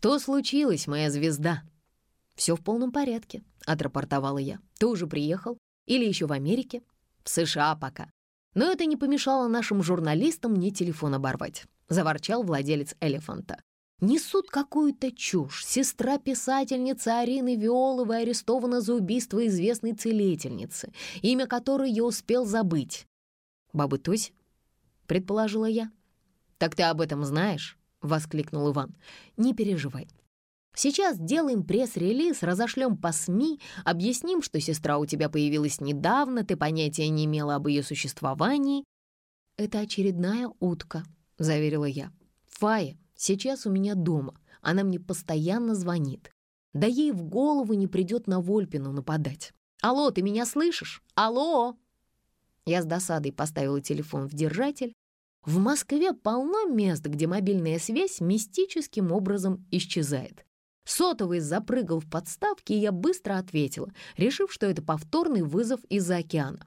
«Что случилось, моя звезда?» «Все в полном порядке», — отрапортовала я. «Ты уже приехал? Или еще в Америке?» «В США пока». Но это не помешало нашим журналистам мне телефон оборвать. Заворчал владелец «Элефанта». Несут какую-то чушь. Сестра писательницы Арины Виоловой арестована за убийство известной целительницы, имя которой я успел забыть. «Бабы Тоси?» — предположила я. «Так ты об этом знаешь?» — воскликнул Иван. «Не переживай. Сейчас сделаем пресс-релиз, разошлем по СМИ, объясним, что сестра у тебя появилась недавно, ты понятия не имела об ее существовании». «Это очередная утка», — заверила я. «Фая сейчас у меня дома, она мне постоянно звонит. Да ей в голову не придет на Вольпину нападать. Алло, ты меня слышишь? Алло!» Я с досадой поставила телефон в держатель. В Москве полно мест, где мобильная связь мистическим образом исчезает. Сотовый запрыгал в подставке, и я быстро ответила, решив, что это повторный вызов из-за океана.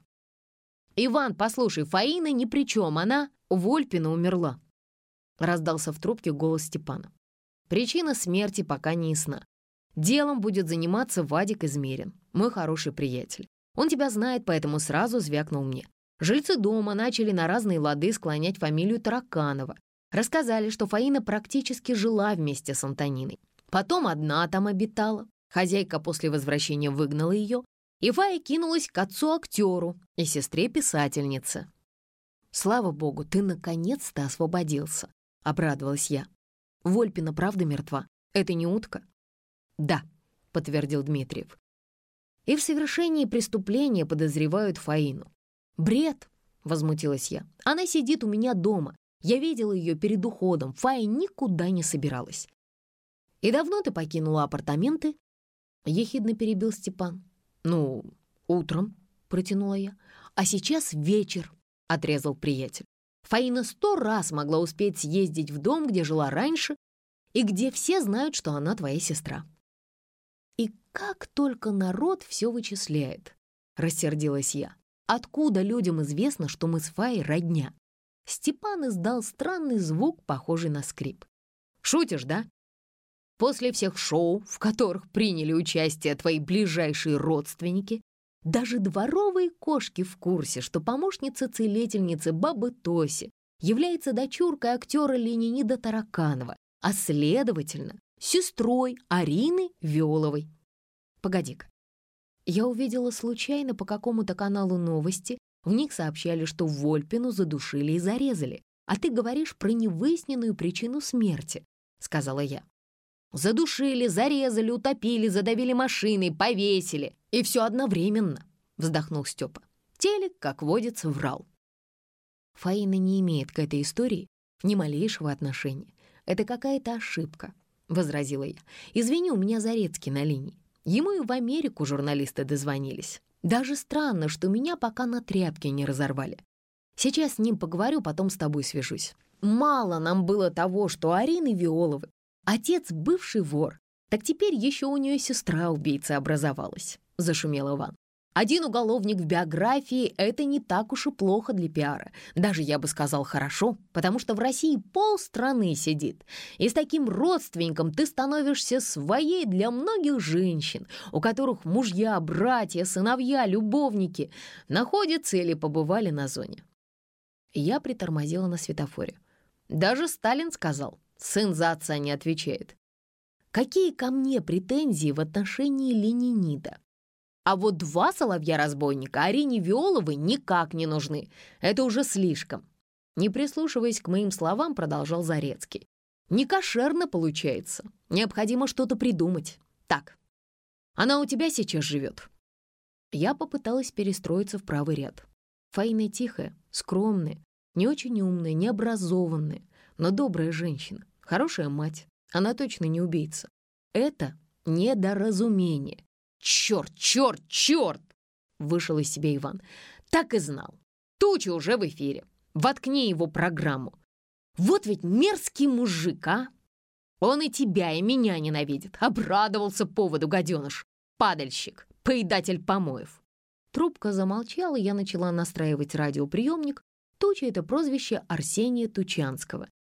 «Иван, послушай, Фаина ни при чем, она Вольпина умерла», — раздался в трубке голос Степана. «Причина смерти пока не ясна. Делом будет заниматься Вадик Измерин, мой хороший приятель. Он тебя знает, поэтому сразу звякнул мне. Жильцы дома начали на разные лады склонять фамилию Тараканова. Рассказали, что Фаина практически жила вместе с Антониной. Потом одна там обитала. Хозяйка после возвращения выгнала ее, и Фая кинулась к отцу-актеру и сестре-писательнице. «Слава богу, ты наконец-то освободился», — обрадовалась я. «Вольпина правда мертва? Это не утка?» «Да», — подтвердил Дмитриев. «И в совершении преступления подозревают Фаину». «Бред!» — возмутилась я. «Она сидит у меня дома. Я видела ее перед уходом. Фая никуда не собиралась». «И давно ты покинула апартаменты?» — ехидно перебил Степан. «Ну, утром», — протянула я. «А сейчас вечер», — отрезал приятель. «Фаина 100 раз могла успеть съездить в дом, где жила раньше, и где все знают, что она твоя сестра». «И как только народ все вычисляет», — рассердилась я. «Откуда людям известно, что мы с Фаей родня?» Степан издал странный звук, похожий на скрип. «Шутишь, да? После всех шоу, в которых приняли участие твои ближайшие родственники, даже дворовые кошки в курсе, что помощница целительницы бабы Тоси является дочуркой актера Леонида Тараканова, а, следовательно, сестрой Арины Виоловой. Погоди-ка. Я увидела случайно по какому-то каналу новости, в них сообщали, что Вольпину задушили и зарезали, а ты говоришь про невыясненную причину смерти», — сказала я. «Задушили, зарезали, утопили, задавили машиной, повесили. И все одновременно», — вздохнул Степа. Телек, как водится, врал. «Фаина не имеет к этой истории ни малейшего отношения. Это какая-то ошибка», — возразила я. «Извини, у меня Зарецкий на линии. Ему и в Америку журналисты дозвонились. Даже странно, что меня пока на тряпке не разорвали. Сейчас с ним поговорю, потом с тобой свяжусь. Мало нам было того, что Арины Виоловой отец бывший вор, так теперь еще у нее сестра-убийца образовалась», — зашумел Иван. «Один уголовник в биографии — это не так уж и плохо для пиара. Даже, я бы сказал, хорошо, потому что в России полстраны сидит. И с таким родственником ты становишься своей для многих женщин, у которых мужья, братья, сыновья, любовники находятся или побывали на зоне». Я притормозила на светофоре. Даже Сталин сказал: «Сын за отца не отвечает». Какие ко мне претензии в отношении Леонида? А вот 2 соловья-разбойника Арине Виоловой никак не нужны. Это уже слишком. Не прислушиваясь к моим словам, продолжал Зарецкий. Не кошерно получается. Необходимо что-то придумать. Так, она у тебя сейчас живет? Я попыталась перестроиться в правый ряд. Фаина тихая, скромная, не очень умная, необразованная, но добрая женщина, хорошая мать. Она точно не убийца. Это недоразумение. «Черт, черт, черт!» — вышел из себя Иван. «Так и знал. Туча уже в эфире. Воткни его программу. Вот ведь мерзкий мужик, а! Он и тебя, и меня ненавидит. Обрадовался поводу, гаденыш. Падальщик, поедатель помоев». Трубка замолчала, я начала настраивать радиоприемник. Туча — это прозвище Арсения Тучанского.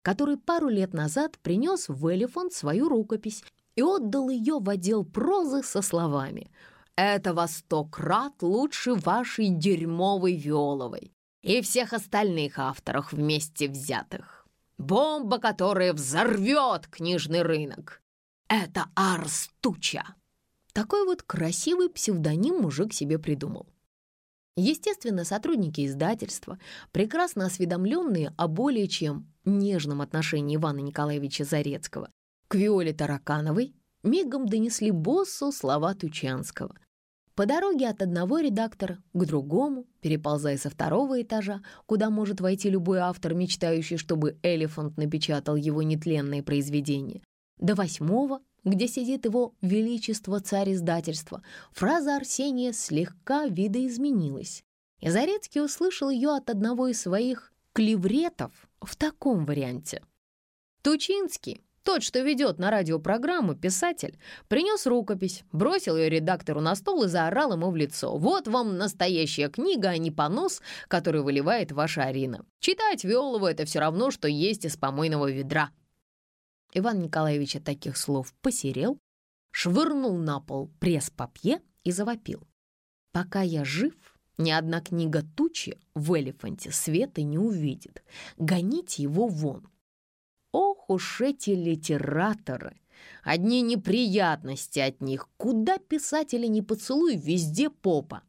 который пару лет назад принес в Элефант свою рукопись и отдал ее в отдел прозы со словами: «Это во 100 крат лучше вашей дерьмовой Виоловой и всех остальных авторов вместе взятых. Бомба, которая взорвет книжный рынок. Это Арс Туча». Такой вот красивый псевдоним мужик себе придумал. Естественно, сотрудники издательства, прекрасно осведомленные о более чем нежном отношении Ивана Николаевича Зарецкого к Виоле Таракановой, мигом донесли боссу слова Тучанского. По дороге от одного редактора к другому, переползая со 2-го этажа, куда может войти любой автор, мечтающий, чтобы Элефант напечатал его нетленное произведение, до 8-го, где сидит его величество царь издательства, фраза Арсения слегка видоизменилась. И Зарецкий услышал ее от одного из своих клевретов в таком варианте. Тучинский, тот, что ведет на радиопрограмму, писатель, принес рукопись, бросил ее редактору на стол и заорал ему в лицо: «Вот вам настоящая книга, а не понос, который выливает ваша Арина. Читать Виолову — это все равно, что есть из помойного ведра». Иван Николаевич от таких слов посерел, швырнул на пол пресс-папье и завопил: «Пока я жив, ни одна книга Тучи в Элефанте света не увидит. Гоните его вон». Ох уж эти литераторы! Одни неприятности от них. Куда писателя не поцелуй, везде попа.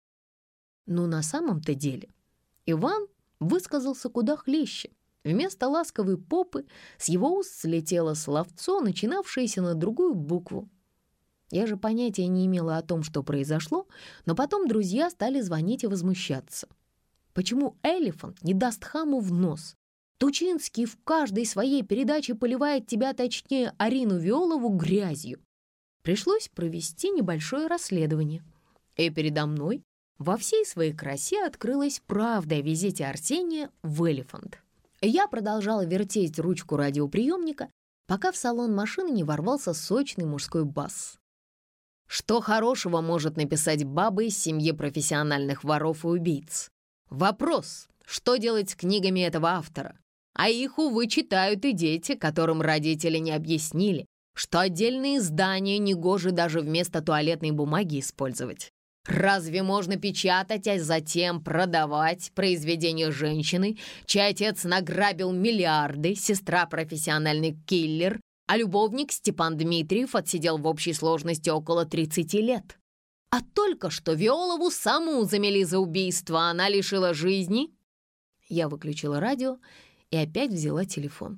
Но на самом-то деле Иван высказался куда хлеще. Вместо ласковой попы с его уст слетело словцо, начинавшееся на другую букву. Я же понятия не имела о том, что произошло, но потом друзья стали звонить и возмущаться. Почему Элефант не даст хаму в нос? Тучинский в каждой своей передаче поливает тебя, точнее Арину Виолову, грязью. Пришлось провести небольшое расследование. И передо мной во всей своей красе открылась правда о визите Арсения в Элефант. Я продолжала вертеть ручку радиоприемника, пока в салон машины не ворвался сочный мужской бас. Что хорошего может написать баба из семьи профессиональных воров и убийц? Вопрос, что делать с книгами этого автора? А их, увы, читают и дети, которым родители не объяснили, что отдельные издания негоже даже вместо туалетной бумаги использовать. Разве можно печатать, а затем продавать произведения женщины, чей отец награбил миллиарды, сестра профессиональный киллер, а любовник Степан Дмитриев отсидел в общей сложности около 30 лет? А только что Виолову саму замели за убийство, она лишила жизни. Я выключила радио и опять взяла телефон.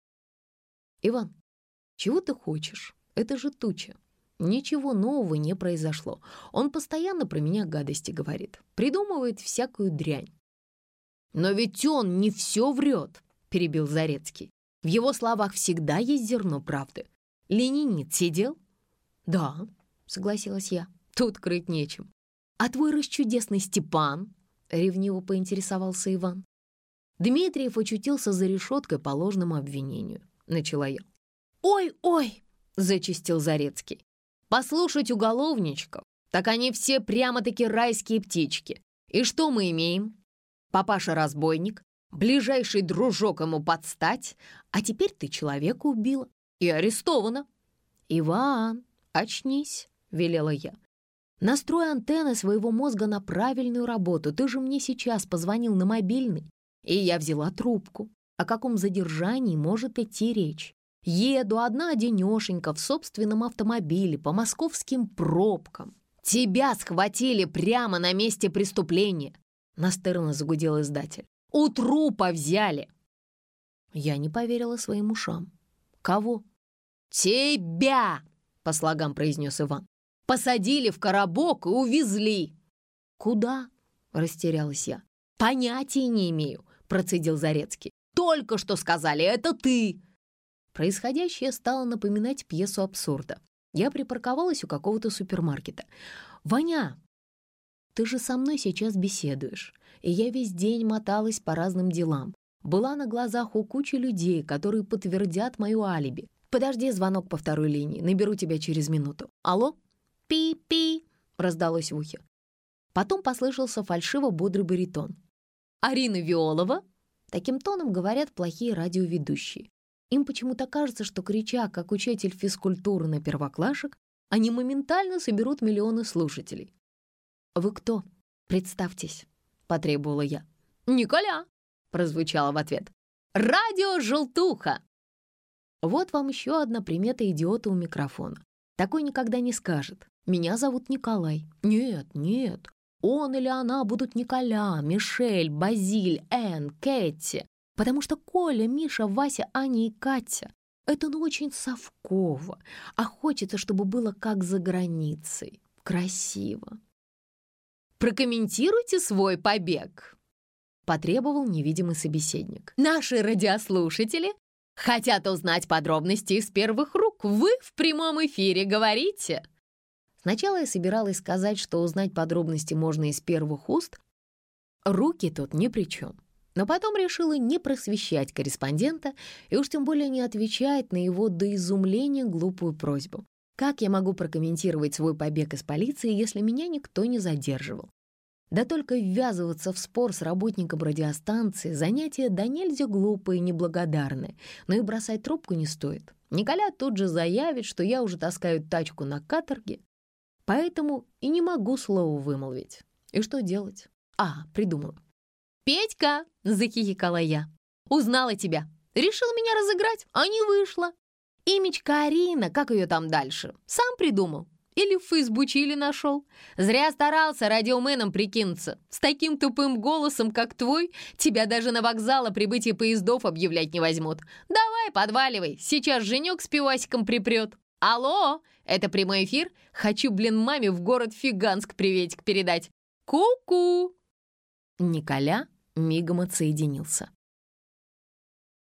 «Иван, чего ты хочешь? Это же Туча. Ничего нового не произошло. Он постоянно про меня гадости говорит, придумывает всякую дрянь». «Но ведь он не все врет», — перебил Зарецкий. «В его словах всегда есть зерно правды. Ленинит сидел?» «Да», — согласилась я, — «тут крыть нечем». «А твой расчудесный Степан?» — ревниво поинтересовался Иван. «Дмитриев очутился за решеткой по ложному обвинению», — начала я. «Ой-ой!» — зачастил Зарецкий. «Послушать уголовничков, так они все прямо-таки райские птички. И что мы имеем? Папаша-разбойник, ближайший дружок ему подстать, а теперь ты человека убила и арестована». «Иван, очнись», — велела я. «Настрой антенны своего мозга на правильную работу. Ты же мне сейчас позвонил на мобильный». И я взяла трубку. О каком задержании может идти речь? Еду одна-одинешенька в собственном автомобиле по московским пробкам. «Тебя схватили прямо на месте преступления!» Настырно загудел издатель. «У трупа взяли!» Я не поверила своим ушам. «Кого?» «Тебя!» — по слогам произнес Иван. «Посадили в коробок и увезли!» «Куда?» — растерялась я. «Понятия не имею», — процедил Зарецкий. «Только что сказали, это ты!» Происходящее стало напоминать пьесу абсурда. Я припарковалась у какого-то супермаркета. «Ваня, ты же со мной сейчас беседуешь, и я весь день моталась по разным делам. Была на глазах у кучи людей, которые подтвердят мое алиби. Подожди звонок по второй линии, наберу тебя через минуту. Алло?» «Пи-пи», — раздалось в ухе. Потом послышался фальшиво-бодрый баритон. «Арина Виолова?» Таким тоном говорят плохие радиоведущие. Им почему-то кажется, что, крича, как учитель физкультуры на первоклашек, они моментально соберут миллионы слушателей. «Вы кто? Представьтесь», — потребовала я. «Николя», — прозвучало в ответ. «Радио «Желтуха». Вот вам еще одна примета идиота у микрофона. Такой никогда не скажет: «Меня зовут Николай». Нет, нет. Он или она будут Николя, Мишель, Базиль, Энн, Кэти. Потому что Коля, Миша, Вася, Аня и Катя — это очень совково. А хочется, чтобы было как за границей. Красиво. «Прокомментируйте свой побег», — потребовал невидимый собеседник. «Наши радиослушатели хотят узнать подробности из первых рук. Вы в прямом эфире говорите». Сначала я собиралась сказать, что узнать подробности можно из первых уст. Руки тут ни при чем. Но потом решила не просвещать корреспондента и уж тем более не отвечать на его до изумления глупую просьбу. Как я могу прокомментировать свой побег из полиции, если меня никто не задерживал? Да только ввязываться в спор с работником радиостанции — занятие да нельзя глупое и неблагодарное, но и бросать трубку не стоит. Николя тут же заявит, что я уже таскаю тачку на каторге, поэтому и не могу слова вымолвить. И что делать? Придумала. «Петька!» — захихикала я. «Узнала тебя. Решил меня разыграть, а не вышло. Имечка Арина, как ее там дальше, сам придумал. Или в Фейсбуче нашел. Зря старался радиоменом прикинуться. С таким тупым голосом, как твой, тебя даже на вокзал о прибытии поездов объявлять не возьмут. Давай, подваливай, сейчас Женек с пивасиком припрет. Алло, это прямой эфир? Хочу, маме в город Фиганск приветик передать. Ку-ку!» Николя мигом отсоединился.